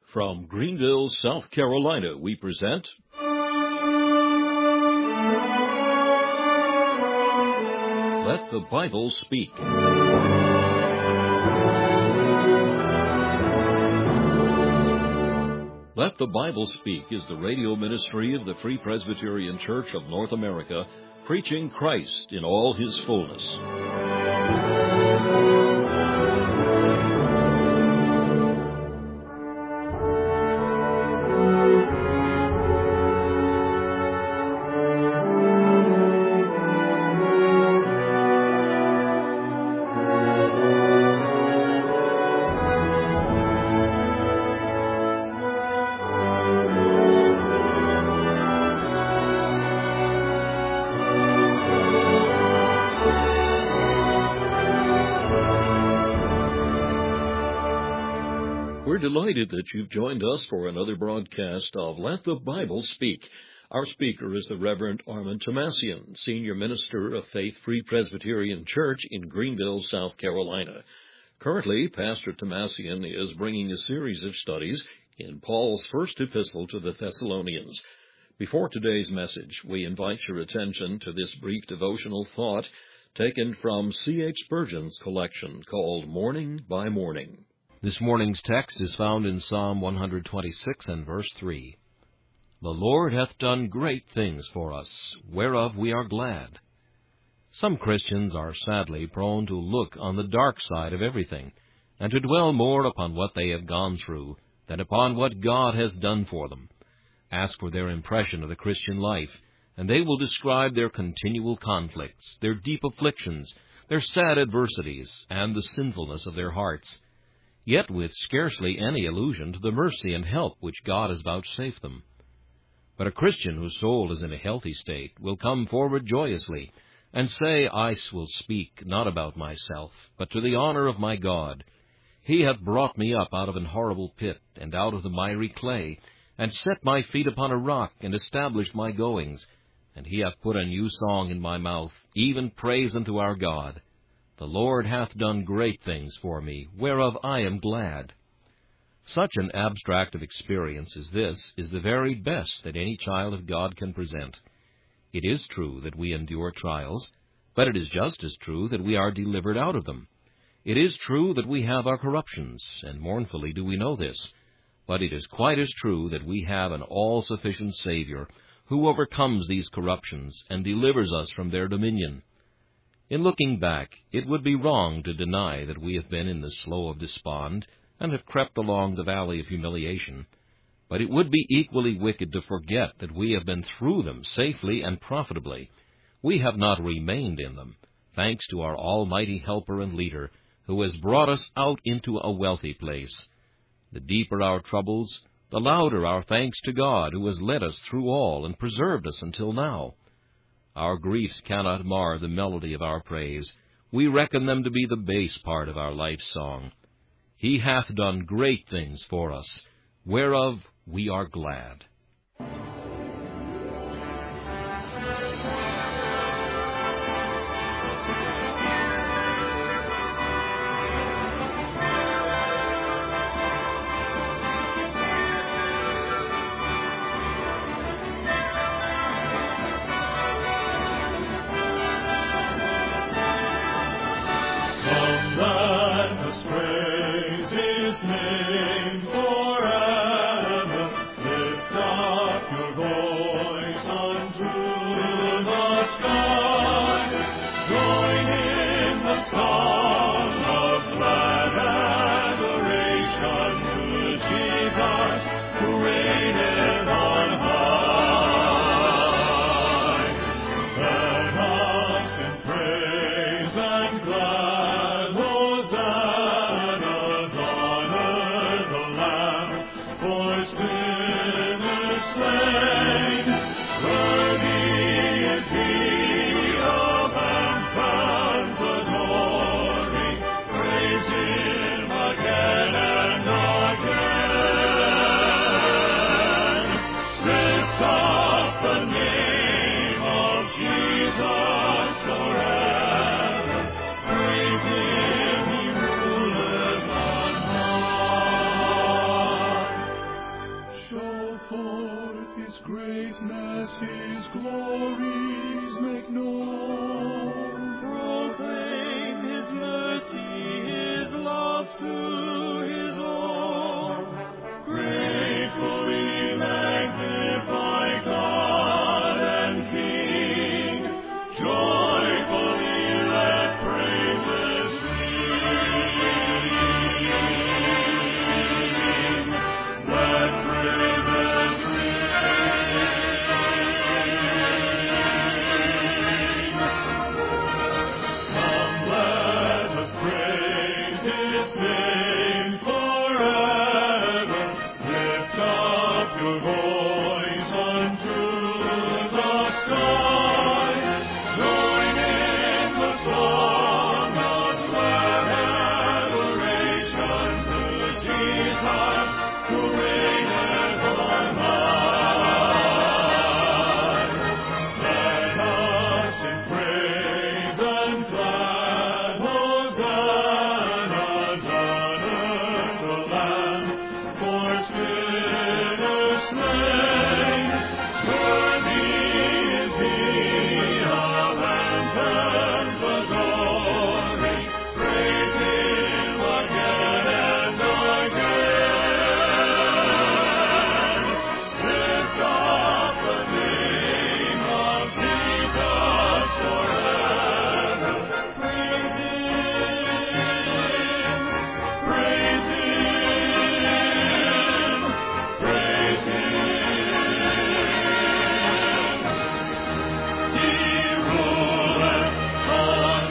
From Greenville, South Carolina, we present Let the Bible Speak. Let the Bible Speak is the radio ministry of the Free Presbyterian Church of North America, preaching Christ in all His fullness. We're delighted that you've joined us for another broadcast of Let the Bible Speak. Our speaker is the Reverend Armand Tomasian, Senior Minister of Faith Free Presbyterian Church in Greenville, South Carolina. Currently, Pastor Tomasian is bringing a series of studies in Paul's first epistle to the Thessalonians. Before today's message, we invite your attention to this brief devotional thought taken from C.H. Spurgeon's collection called Morning by Morning. This morning's text is found in Psalm 126 and verse 3. The Lord hath done great things for us, whereof we are glad. Some Christians are sadly prone to look on the dark side of everything, and to dwell more upon what they have gone through than upon what God has done for them. Ask for their impression of the Christian life, and they will describe their continual conflicts, their deep afflictions, their sad adversities, and the sinfulness of their hearts, yet with scarcely any allusion to the mercy and help which God has vouchsafed them. But a Christian whose soul is in a healthy state will come forward joyously, and say, I will speak not about myself, but to the honor of my God. He hath brought me up out of an horrible pit, and out of the miry clay, and set my feet upon a rock, and established my goings. And he hath put a new song in my mouth, even praise unto our God. The Lord hath done great things for me, whereof I am glad. Such an abstract of experience as this is the very best that any child of God can present. It is true that we endure trials, but it is just as true that we are delivered out of them. It is true that we have our corruptions, and mournfully do we know this, but it is quite as true that we have an all-sufficient Savior who overcomes these corruptions and delivers us from their dominion. In looking back, it would be wrong to deny that we have been in the slough of despond and have crept along the valley of humiliation, but it would be equally wicked to forget that we have been through them safely and profitably. We have not remained in them, thanks to our almighty helper and leader, who has brought us out into a wealthy place. The deeper our troubles, the louder our thanks to God, who has led us through all and preserved us until now. Our griefs cannot mar the melody of our praise. We reckon them to be the bass part of our life's song. He hath done great things for us, whereof we are glad. Praise His name forever. Lift up your voice. greatness, His glories make known. Proclaim His mercy, His love to His own. Gratefully magnify God and King. Joyfully let praises ring. Let praises ring. Come, let us praise His name forever. Lift up your voice unto the sky. Join in the song of glad adoration to Jesus, who reigneth on high. Let us sing praise and glad hosannas, honor the Lamb for sinners slain. Worthy is He of anthems adoring. Praise Him again and again. Lift up the name of Jesus forever. Praise Him, praise Him, praise Him. He ruleth on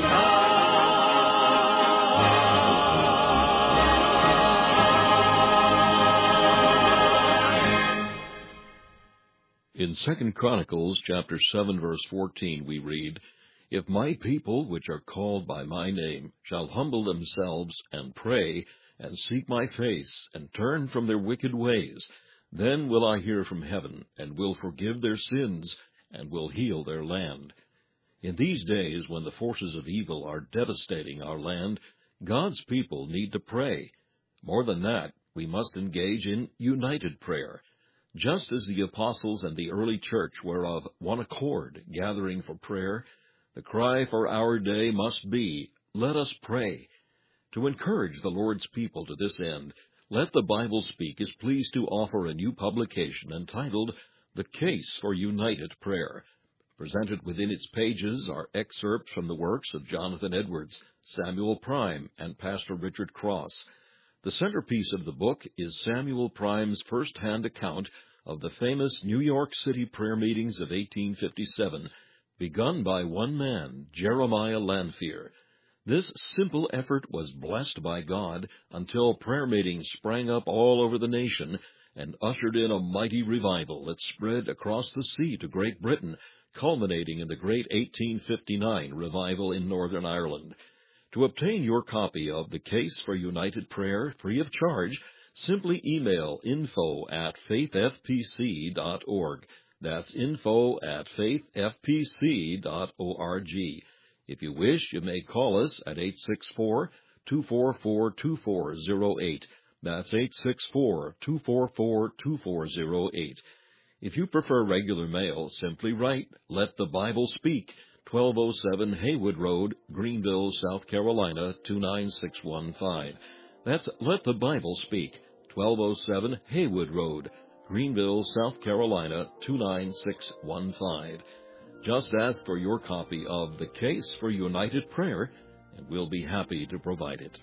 high. In 2 Chronicles chapter 7, verse 14, we read, If my people, which are called by my name, shall humble themselves and pray, and seek my face, and turn from their wicked ways, then will I hear from heaven, and will forgive their sins, and will heal their land. In these days, when the forces of evil are devastating our land, God's people need to pray. More than that, we must engage in united prayer. Just as the apostles and the early church were of one accord, gathering for prayer, the cry for our day must be, let us pray. To encourage the Lord's people to this end, Let the Bible Speak is pleased to offer a new publication entitled The Case for United Prayer. Presented within its pages are excerpts from the works of Jonathan Edwards, Samuel Prime, and Pastor Richard Cross. The centerpiece of the book is Samuel Prime's first-hand account of the famous New York City prayer meetings of 1857, begun by one man, Jeremiah Lanphier. This simple effort was blessed by God until prayer meetings sprang up all over the nation and ushered in a mighty revival that spread across the sea to Great Britain, culminating in the great 1859 revival in Northern Ireland. To obtain your copy of The Case for United Prayer free of charge, simply email info@faithfpc.org. That's info@faithfpc.org. If you wish, you may call us at 864-244-2408. That's 864-244-2408. If you prefer regular mail, simply write, Let the Bible Speak, 1207 Haywood Road, Greenville, South Carolina, 29615. That's Let the Bible Speak, 1207 Haywood Road, Greenville, South Carolina, 29615. Just ask for your copy of The Case for United Prayer, and we'll be happy to provide it.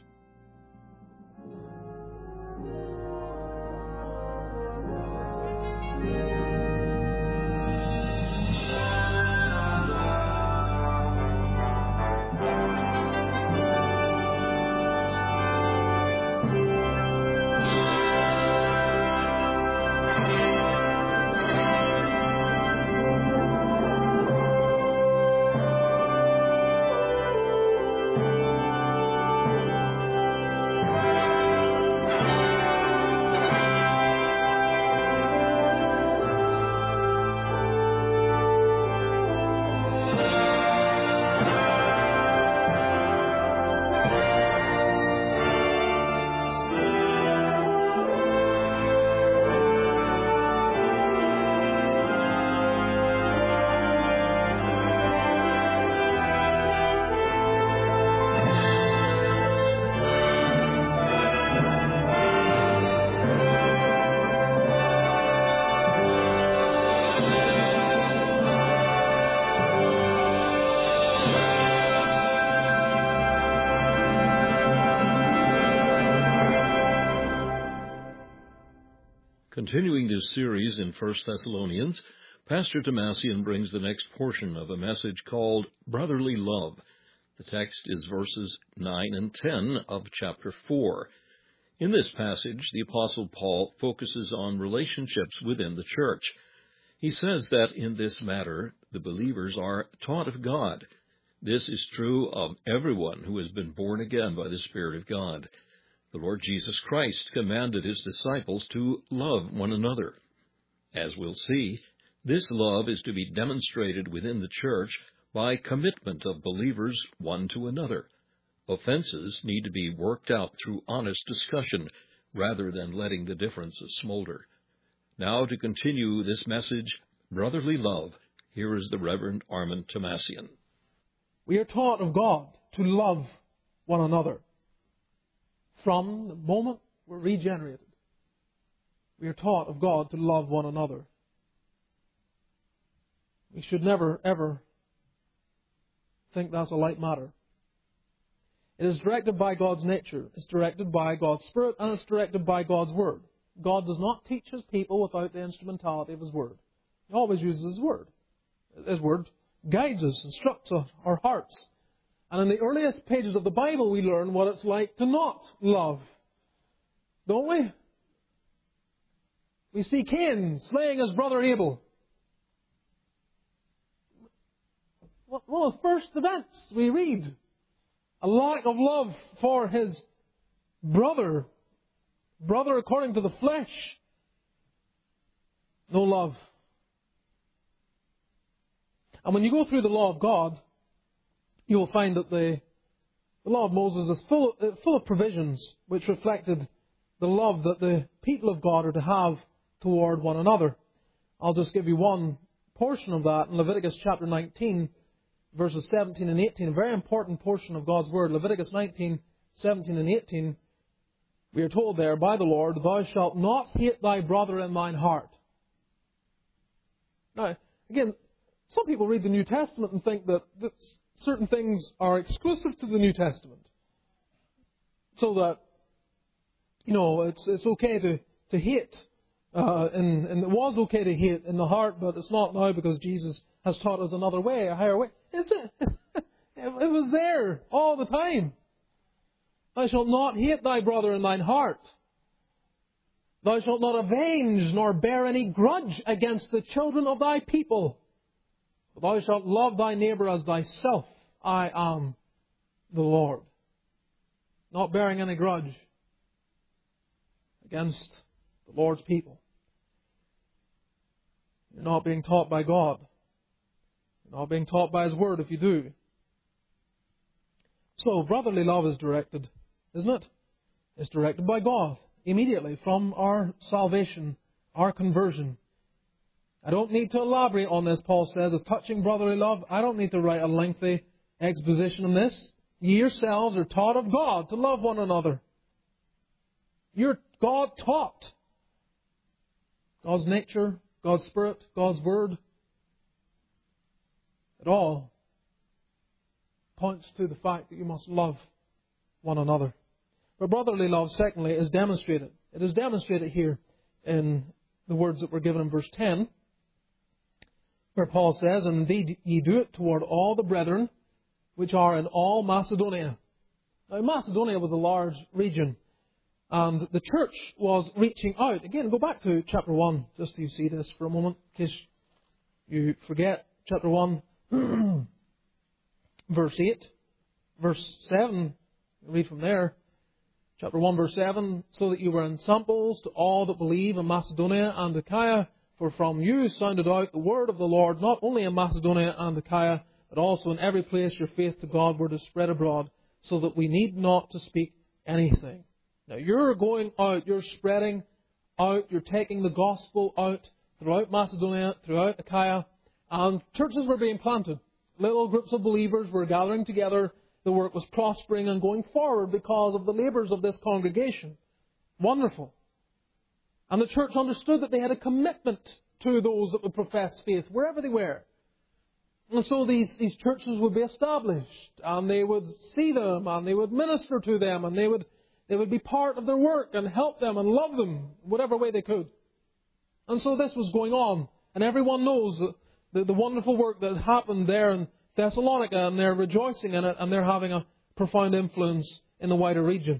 Continuing this series in 1 Thessalonians, Pastor Tomasian brings the next portion of a message called Brotherly Love. The text is verses 9 and 10 of chapter 4. In this passage, the Apostle Paul focuses on relationships within the church. He says that in this matter, the believers are taught of God. This is true of everyone who has been born again by the Spirit of God. The Lord Jesus Christ commanded his disciples to love one another. As we'll see, this love is to be demonstrated within the church by commitment of believers one to another. Offenses need to be worked out through honest discussion rather than letting the differences smolder. Now, to continue this message, Brotherly Love, here is the Reverend Armin Tomasian. We are taught of God to love one another. From the moment we're regenerated, we are taught of God to love one another. We should never, ever think that's a light matter. It is directed by God's nature, it's directed by God's Spirit, and it's directed by God's Word. God does not teach His people without the instrumentality of His Word. He always uses His Word. His Word guides us, instructs our hearts. And in the earliest pages of the Bible, we learn what it's like to not love. Don't we? We see Cain slaying his brother Abel. One of the first events we read, a lack of love for his brother according to the flesh. No love. And when you go through the law of God, you will find that the law of Moses is full of provisions which reflected the love that the people of God are to have toward one another. I'll just give you one portion of that in Leviticus chapter 19, verses 17 and 18, a very important portion of God's Word. Leviticus 19, 17 and 18, we are told there by the Lord, "Thou shalt not hate thy brother in thine heart." Now, again, some people read the New Testament and think that certain things are exclusive to the New Testament. So that, it's okay to hate. And it was okay to hate in the heart, but it's not now because Jesus has taught us another way, a higher way. It was there all the time. "Thou shalt not hate thy brother in thine heart. Thou shalt not avenge nor bear any grudge against the children of thy people. Thou shalt love thy neighbour as thyself. I am the Lord." Not bearing any grudge against the Lord's people. You're not being taught by God. You're not being taught by His Word if you do. So, brotherly love is directed, isn't it? It's directed by God immediately from our salvation, our conversion. I don't need to elaborate on this, Paul says, as touching brotherly love. I don't need to write a lengthy exposition on this. Ye yourselves are taught of God to love one another. You're God taught. God's nature, God's Spirit, God's Word. It all points to the fact that you must love one another. But brotherly love, secondly, is demonstrated. It is demonstrated here in the words that were given in verse 10. Where Paul says, "And indeed ye do it toward all the brethren which are in all Macedonia." Now, Macedonia was a large region, and the church was reaching out. Again, go back to chapter 1, just so you see this for a moment, in case you forget. Chapter 1, verse 8, verse 7, read from there. Chapter 1, verse 7, "So that you were ensamples to all that believe in Macedonia and Achaia, for from you sounded out the word of the Lord, not only in Macedonia and Achaia, but also in every place your faith to God word is spread abroad, so that we need not to speak anything." Now you're going out, you're spreading out, you're taking the gospel out throughout Macedonia, throughout Achaia, and churches were being planted. Little groups of believers were gathering together. The work was prospering and going forward because of the labours of this congregation. Wonderful. And the church understood that they had a commitment to those that would profess faith wherever they were. And so these churches would be established, and they would see them, and they would minister to them, and they would be part of their work and help them and love them whatever way they could. And so this was going on. And everyone knows the wonderful work that happened there in Thessalonica, and they're rejoicing in it, and they're having a profound influence in the wider region.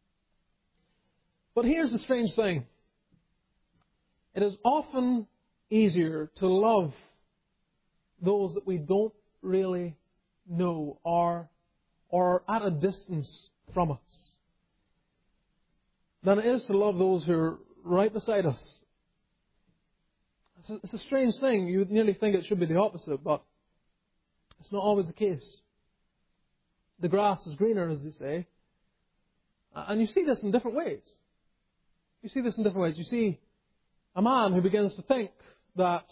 But here's the strange thing. It is often easier to love those that we don't really know or are at a distance from us than it is to love those who are right beside us. It's a strange thing. You would nearly think it should be the opposite, but it's not always the case. The grass is greener, as they say. And you see this in different ways. You see this in different ways. You see a man who begins to think that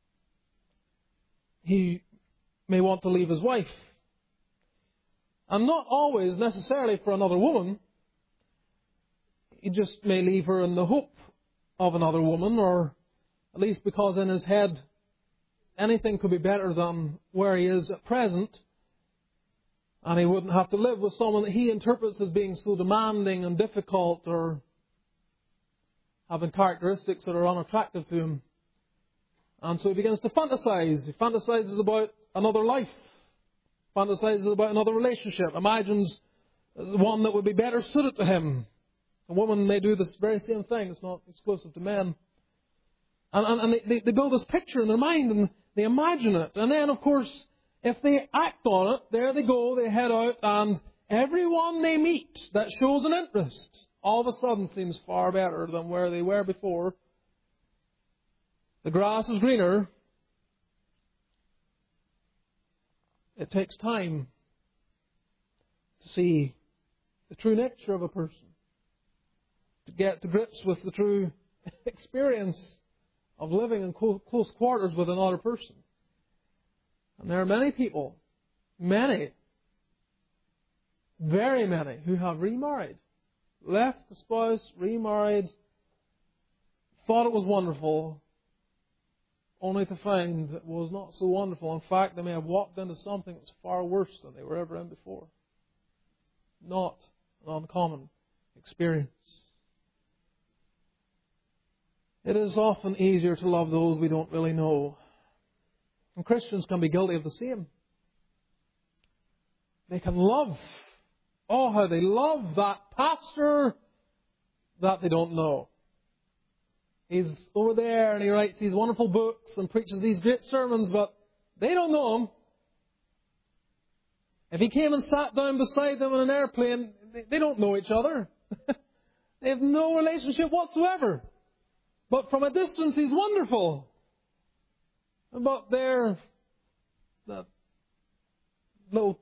he may want to leave his wife. And not always necessarily for another woman. He just may leave her in the hope of another woman, or at least because in his head anything could be better than where he is at present. And he wouldn't have to live with someone that he interprets as being so demanding and difficult, or having characteristics that are unattractive to him. And so he begins to fantasize. He fantasizes about another life. Fantasizes about another relationship. Imagines one that would be better suited to him. A woman may do this very same thing. It's not exclusive to men. And they build this picture in their mind and they imagine it. And then, of course, if they act on it, there they go, they head out, and everyone they meet that shows an interest all of a sudden seems far better than where they were before. The grass is greener. It takes time to see the true nature of a person, to get to grips with the true experience of living in close quarters with another person. And there are many people, many, very many, who have remarried, left the spouse, remarried, thought it was wonderful, only to find it was not so wonderful. In fact, they may have walked into something that was far worse than they were ever in before. Not an uncommon experience. It is often easier to love those we don't really know. And Christians can be guilty of the same. They can love, oh, how they love that pastor that they don't know. He's over there and he writes these wonderful books and preaches these great sermons, but they don't know him. If he came and sat down beside them in an airplane, they don't know each other. They have no relationship whatsoever. But from a distance, he's wonderful. But they're that little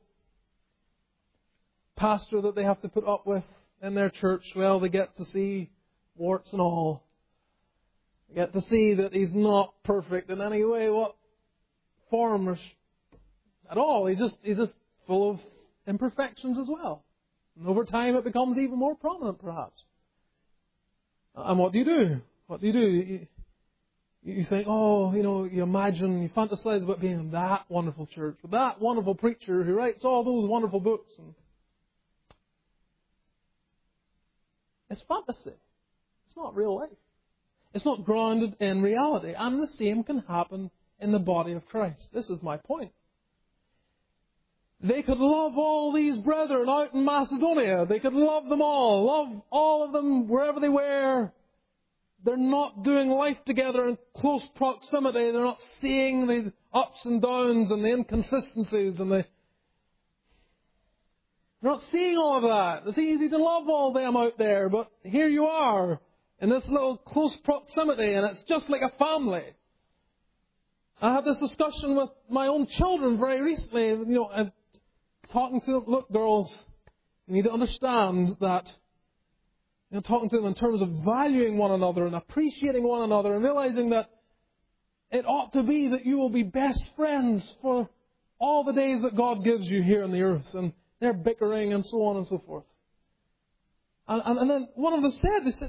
pastor that they have to put up with in their church, well, they get to see warts and all. They get to see that he's not perfect in any way, what form or at all. He's just full of imperfections as well. And over time, it becomes even more prominent, perhaps. And what do you do? What do you do? You think, oh, you imagine, you fantasize about being in that wonderful church with that wonderful preacher who writes all those wonderful books. And it's fantasy. It's not real life. It's not grounded in reality. And the same can happen in the body of Christ. This is my point. They could love all these brethren out in Macedonia. They could love them all. Love all of them wherever they were. They're not doing life together in close proximity. They're not seeing the ups and downs and the inconsistencies and they're not seeing all of that. It's easy to love all them out there, but here you are in this little close proximity, and it's just like a family. I had this discussion with my own children very recently. I'm talking to them, look, girls, you need to understand that. Talking to them in terms of valuing one another and appreciating one another and realizing that it ought to be that you will be best friends for all the days that God gives you here on the earth. And they're bickering and so on and so forth. And then one of them said, they said,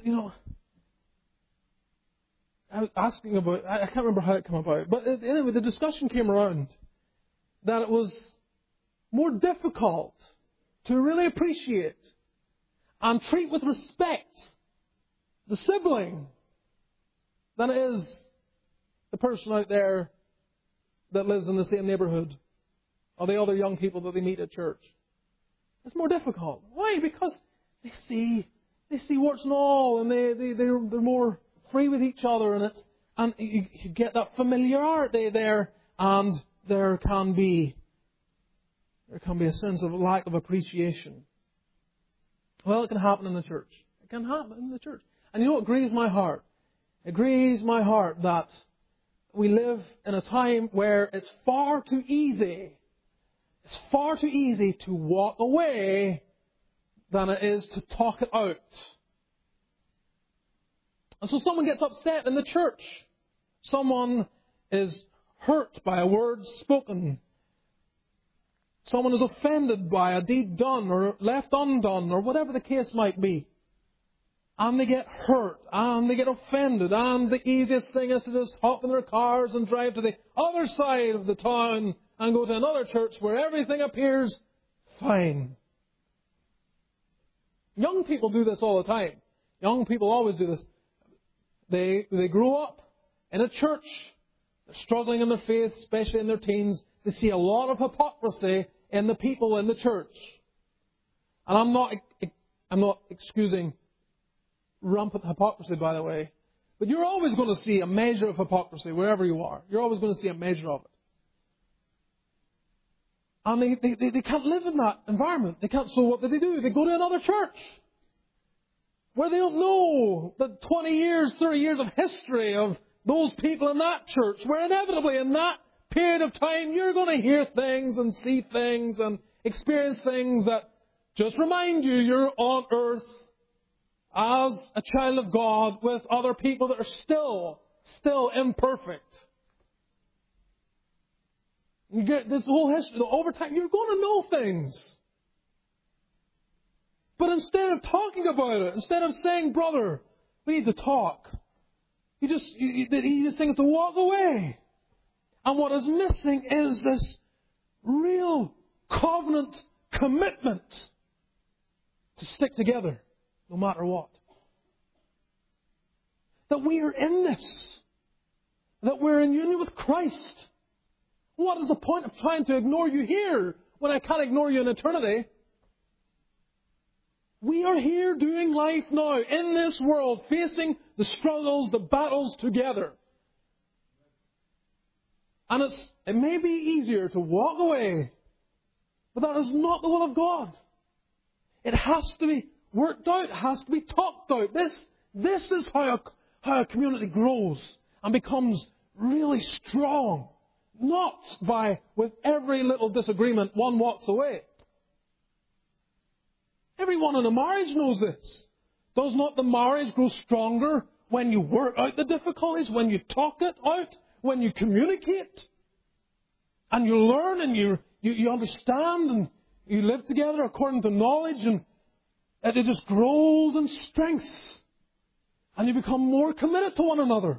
I was asking about, I can't remember how it came about, but anyway, the discussion came around that it was more difficult to really appreciate and treat with respect the sibling than it is the person out there that lives in the same neighbourhood or the other young people that they meet at church. It's more difficult. Why? Because they see what's in all, and they're more free with each other, and you get that familiarity there, and there can be a sense of lack of appreciation. Well, it can happen in the church. It can happen in the church. And you know what grieves my heart? It grieves my heart that we live in a time where it's far too easy. It's far too easy to walk away than it is to talk it out. And so someone gets upset in the church. Someone is hurt by a word spoken. Someone is offended by a deed done or left undone or whatever the case might be. And they get hurt and they get offended, and the easiest thing is to just hop in their cars and drive to the other side of the town and go to another church where everything appears fine. Young people do this all the time. Young people always do this. They grow up in a church. They're struggling in their faith, especially in their teens. They see a lot of hypocrisy in the people in the church. And I'm not excusing rampant hypocrisy, by the way. But you're always going to see a measure of hypocrisy wherever you are. You're always going to see a measure of it. And they can't live in that environment. They can't. So what do? They go to another church where they don't know the 20 years, 30 years of history of those people in that church, where inevitably in that period of time you're going to hear things and see things and experience things that just remind you you're on earth as a child of God with other people that are still imperfect. You get this whole history, over time, you're going to know things. But instead of talking about it, instead of saying, brother, we need to talk, he just thinks to walk away. And what is missing is this real covenant commitment to stick together no matter what. That we are in this. That we're in union with Christ. What is the point of trying to ignore you here when I can't ignore you in eternity? We are here doing life now in this world, facing the struggles, the battles together. And it may be easier to walk away, but that is not the will of God. It has to be worked out. It has to be talked out. This is how a community grows and becomes really strong. Not with every little disagreement one walks away. Everyone in a marriage knows this. Does not the marriage grow stronger when you work out the difficulties, when you talk it out, when you communicate? And you learn and you understand and you live together according to knowledge, and it just grows in strength. And you become more committed to one another.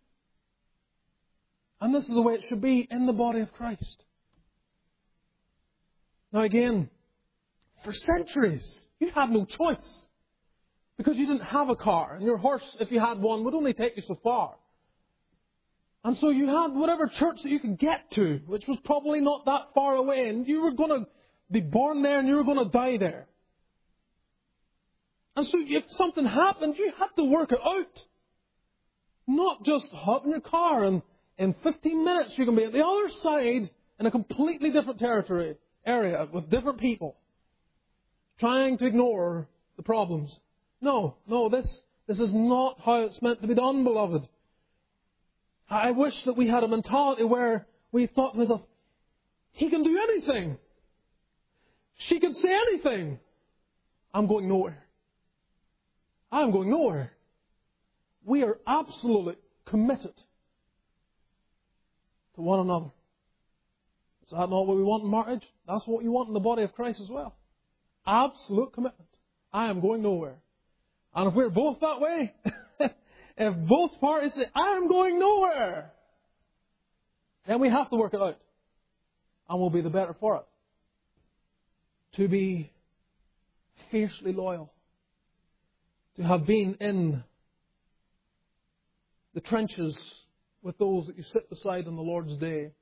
And this is the way it should be in the body of Christ. Now again, for centuries, you had no choice. Because you didn't have a car. And your horse, if you had one, would only take you so far. And so you had whatever church that you could get to, which was probably not that far away. And you were going to be born there and you were going to die there. And so if something happened, you had to work it out. Not just hop in your car and in 15 minutes you can be at the other side in a completely different area with different people, trying to ignore the problems. No, this is not how it's meant to be done, beloved. I wish that we had a mentality where we thought to myself, he can do anything. She can say anything. I'm going nowhere. I'm going nowhere. We are absolutely committed to one another. Is that not what we want in marriage? That's what you want in the body of Christ as well. Absolute commitment. I am going nowhere. And if we're both that way, if both parties say, I am going nowhere, then we have to work it out. And we'll be the better for it. To be fiercely loyal. To have been in the trenches with those that you sit beside on the Lord's day.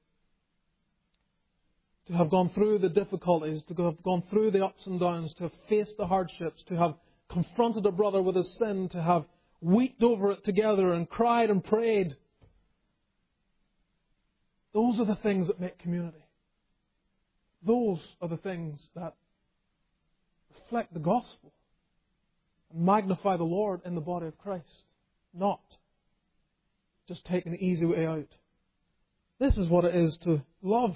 To have gone through the difficulties, to have gone through the ups and downs, to have faced the hardships, to have confronted a brother with his sin, to have wept over it together and cried and prayed. Those are the things that make community. Those are the things that reflect the gospel and magnify the Lord in the body of Christ, not just taking the easy way out. This is what it is to love.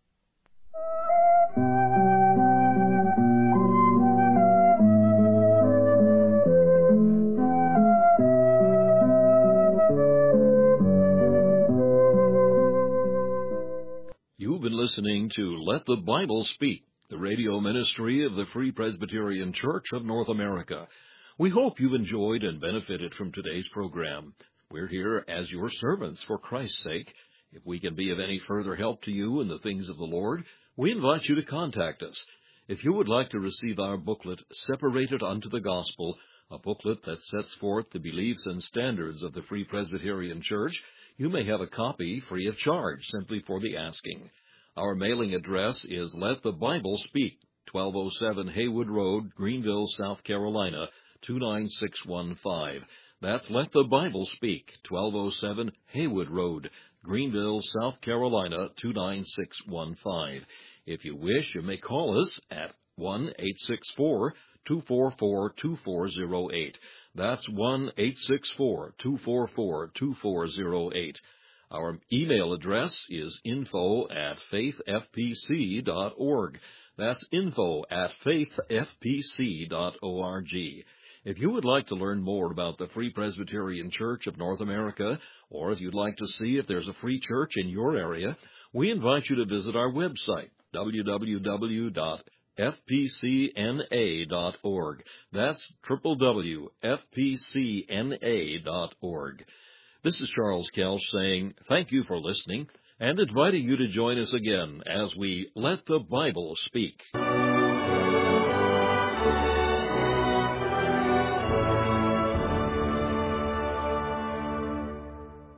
You've been listening to Let the Bible Speak, the radio ministry of the Free Presbyterian Church of North America. We hope you've enjoyed and benefited from today's program. We're here as your servants for Christ's sake. If we can be of any further help to you in the things of the Lord, we invite you to contact us. If you would like to receive our booklet, Separated Unto the Gospel, a booklet that sets forth the beliefs and standards of the Free Presbyterian Church, you may have a copy free of charge, simply for the asking. Our mailing address is Let the Bible Speak, 1207 Haywood Road, Greenville, South Carolina, 29615. That's Let the Bible Speak, 1207 Haywood Road, Greenville, South Carolina, 29615. If you wish, you may call us at 1-864-244-2408. That's 1-864-244-2408. Our email address is info@faithfpc.org. That's info@faithfpc.org. If you would like to learn more about the Free Presbyterian Church of North America, or if you'd like to see if there's a free church in your area, we invite you to visit our website, www.fpcna.org. That's www.fpcna.org. This is Charles Kelch saying thank you for listening and inviting you to join us again as we Let the Bible Speak.